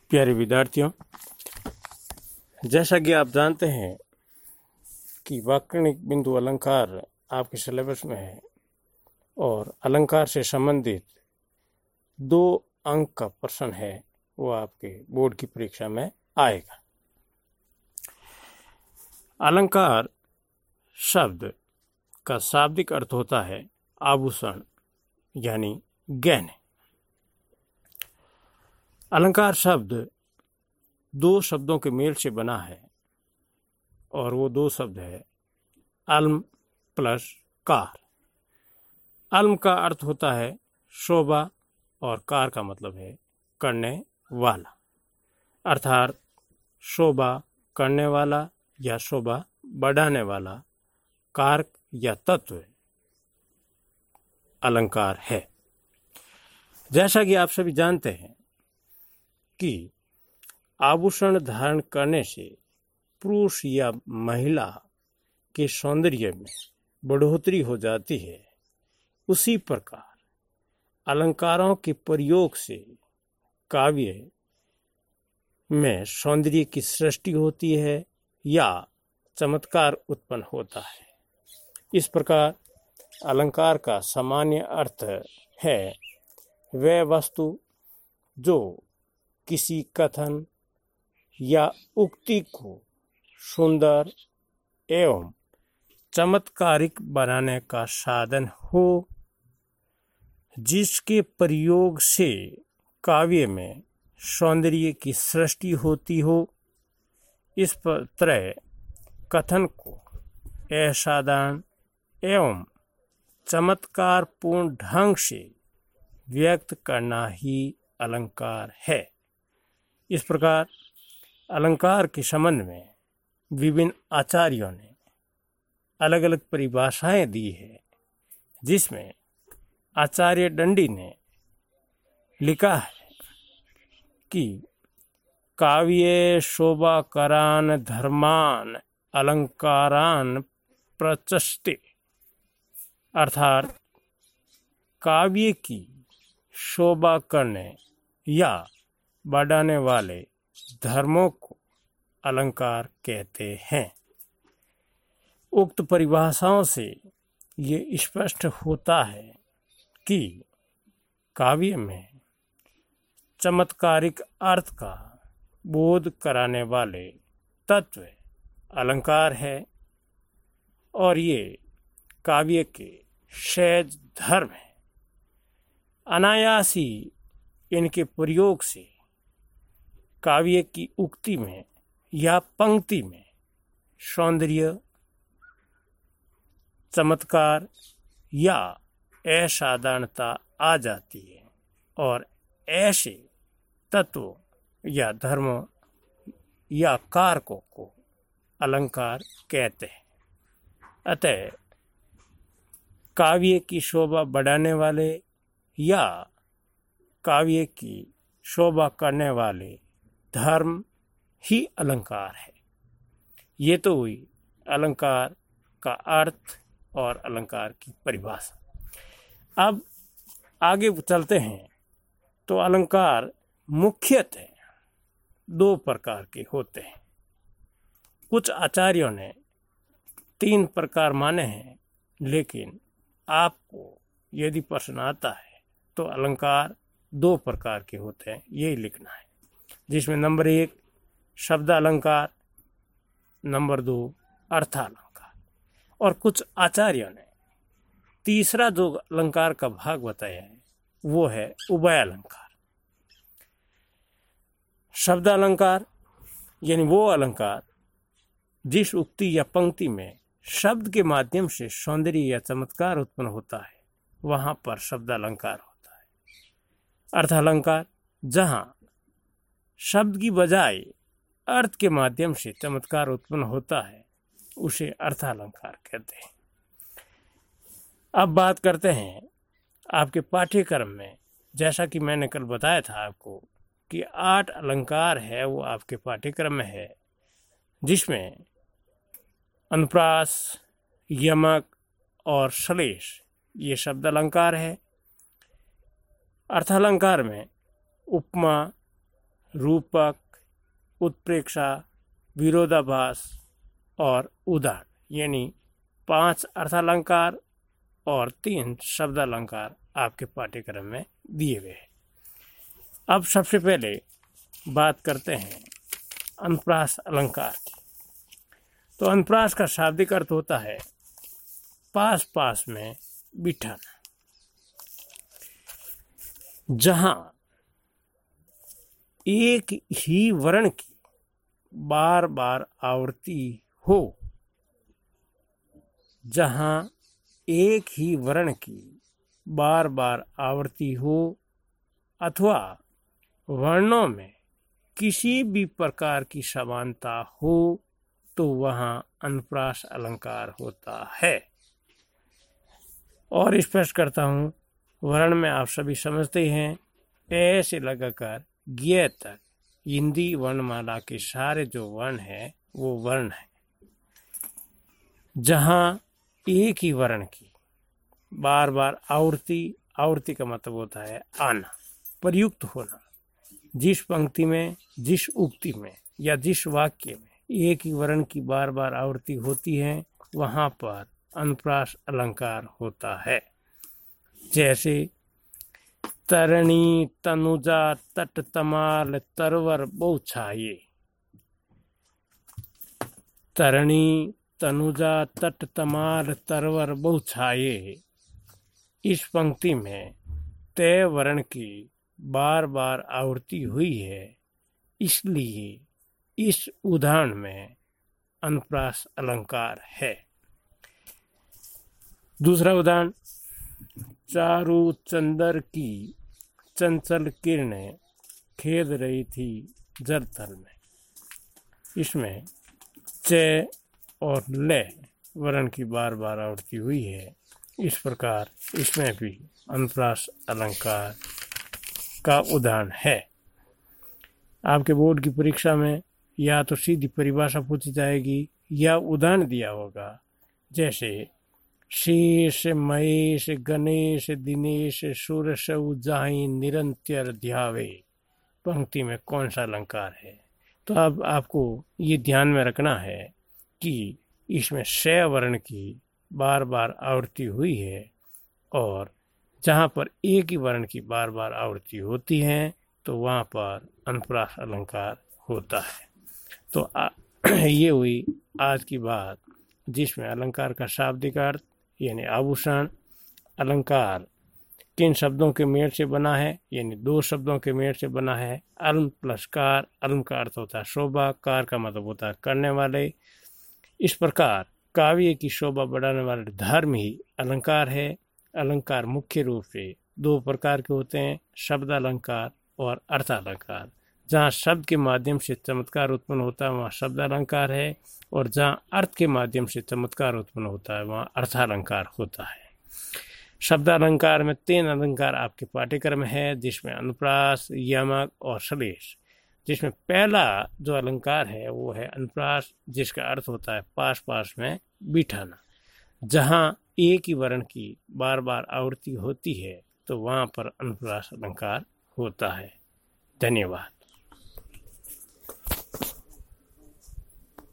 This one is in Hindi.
प्यारे विद्यार्थियों, जैसा कि आप जानते हैं कि व्याकरणिक बिंदु अलंकार आपके सिलेबस में है और अलंकार से संबंधित 2 अंक का प्रश्न है, वो आपके बोर्ड की परीक्षा में आएगा। अलंकार शब्द का शाब्दिक अर्थ होता है आभूषण यानी गहने। अलंकार शब्द 2 शब्दों के मेल से बना है और वो 2 शब्द है अल्म प्लस कार। अल्म का अर्थ होता है शोभा और कार का मतलब है करने वाला, अर्थात शोभा करने वाला या शोभा बढ़ाने वाला कारक या तत्व अलंकार है। जैसा कि आप सभी जानते हैं कि आभूषण धारण करने से पुरुष या महिला के सौंदर्य में बढ़ोतरी हो जाती है, उसी प्रकार अलंकारों के प्रयोग से काव्य में सौंदर्य की सृष्टि होती है या चमत्कार उत्पन्न होता है। इस प्रकार अलंकार का सामान्य अर्थ है वह वस्तु जो किसी कथन या उक्ति को सुंदर एवं चमत्कारिक बनाने का साधन हो, जिसके प्रयोग से काव्य में सौंदर्य की सृष्टि होती हो। इस तरह कथन को असाधारण एवं चमत्कारपूर्ण ढंग से व्यक्त करना ही अलंकार है। इस प्रकार अलंकार के संबंध में विभिन्न आचार्यों ने अलग अलग परिभाषाएं दी है, जिसमें आचार्य दंडी ने लिखा है कि काव्ये शोभाकरान धर्मान अलंकारान प्रचष्टे, अर्थात काव्य की शोभा करने या बढ़ाने वाले धर्मों को अलंकार कहते हैं। उक्त परिभाषाओं से ये स्पष्ट होता है कि काव्य में चमत्कारिक अर्थ का बोध कराने वाले तत्व अलंकार है और ये काव्य के सहज धर्म है। अनायास ही इनके प्रयोग से काव्य की उक्ति में या पंक्ति में सौंदर्य, चमत्कार या असाधारणता आ जाती है और ऐसे तत्वों या धर्मों या कारकों को अलंकार कहते हैं। अतः काव्य की शोभा बढ़ाने वाले या काव्य की शोभा करने वाले धर्म ही अलंकार है। ये तो हुई अलंकार का अर्थ और अलंकार की परिभाषा। अब आगे चलते हैं तो अलंकार मुख्यतः 2 प्रकार के होते हैं। कुछ आचार्यों ने 3 प्रकार माने हैं, लेकिन आपको यदि प्रश्न आता है तो अलंकार 2 प्रकार के होते हैं, यही लिखना है, जिसमें नंबर 1 शब्द अलंकार, नंबर 2 अर्थालंकार। और कुछ आचार्यों ने तीसरा जो अलंकार का भाग बताया है वो है उभय अलंकार। शब्द अलंकार यानी वो अलंकार जिस उक्ति या पंक्ति में शब्द के माध्यम से सौंदर्य या चमत्कार उत्पन्न होता है, वहां पर शब्द अलंकार होता है। अर्थालंकार जहां शब्द की बजाय अर्थ के माध्यम से चमत्कार उत्पन्न होता है, उसे अर्थालंकार कहते हैं। अब बात करते हैं आपके पाठ्यक्रम में, जैसा कि मैंने कल बताया था आपको कि 8 अलंकार है वो आपके पाठ्यक्रम में है, जिसमें अनुप्रास, यमक और श्लेष ये शब्द अलंकार है। अर्थालंकार में उपमा, रूपक, उत्प्रेक्षा, विरोधाभास और उदाहरण, यानी 5 अर्थालंकार और 3 शब्दालंकार आपके पाठ्यक्रम में दिए हुए हैं। अब सबसे पहले बात करते हैं अनुप्रास अलंकार की। तो अनुप्रास का शाब्दिक अर्थ होता है पास पास में बिठाना। जहां एक ही वर्ण की बार बार आवृत्ति हो, जहां एक ही वर्ण की बार बार आवृत्ति हो अथवा वर्णों में किसी भी प्रकार की समानता हो, तो वहां अनुप्रास अलंकार होता है। और स्पष्ट करता हूं, वर्ण में आप सभी समझते हैं, ऐसे लगाकर ज्ञ तक हिंदी वर्णमाला के सारे जो वर्ण है वो वर्ण है। जहां एक ही वर्ण की बार बार आवृत्ति का मतलब होता है आना, प्रयुक्त होना। जिस पंक्ति में, जिस उक्ति में या जिस वाक्य में एक ही वर्ण की बार बार आवृत्ति होती है, वहां पर अनुप्रास अलंकार होता है। जैसे तरणी तनुजा तट तमाल तरवर बहुछाये। तरणी तनुजा तट तमाल तरवर बहुछाये। इस पंक्ति में तय वर्ण की बार बार आवृत्ति हुई है, इसलिए इस उदाहरण में अनुप्रास अलंकार है। दूसरा उदाहरण, चारु चंदर की चंचल किरणें खेद रही थी जलथल में। इसमें च और ल वर्ण की बार बार आवृत्ति हुई है। इस प्रकार इसमें भी अनुप्रास अलंकार का उदाहरण है। आपके बोर्ड की परीक्षा में या तो सीधी परिभाषा पूछी जाएगी या उदाहरण दिया होगा। जैसे शेष महेश गणेश दिनेश सुरस उजाई निरंतर ध्यावे, पंक्ति में कौन सा अलंकार है। तो अब आपको ये ध्यान में रखना है कि इसमें श वर्ण की बार बार आवृत्ति हुई है, और जहाँ पर एक ही वर्ण की बार बार आवृत्ति होती है तो वहाँ पर अनुप्रास अलंकार होता है। तो ये हुई आज की बात, जिसमें अलंकार का शाब्दिक अर्थ यानी आभूषण, अलंकार किन शब्दों के मेल से बना है, यानी 2 शब्दों के मेल से बना है। अल्म प्लस कार, अल्म का अर्थ होता है शोभा, कार का मतलब होता है करने वाले। इस प्रकार काव्य की शोभा बढ़ाने वाले धर्म ही अलंकार है। अलंकार मुख्य रूप से 2 प्रकार के होते हैं, शब्द अलंकार और अर्थ अलंकार। जहाँ शब्द के माध्यम से चमत्कार उत्पन्न होता है वहाँ शब्द अलंकार है, और जहाँ अर्थ के माध्यम से चमत्कार उत्पन्न होता है वहाँ अर्थालंकार होता है। शब्द अलंकार में 3 अलंकार आपके पाठ्यक्रम है, जिसमें अनुप्रास, यमक और श्लेष। जिसमें पहला जो अलंकार है वो है अनुप्रास, जिसका अर्थ होता है पास पास में बिठाना। जहाँ एक ही वर्ण की बार बार आवृत्ति होती है तो वहाँ पर अनुप्रास अलंकार होता है। धन्यवाद।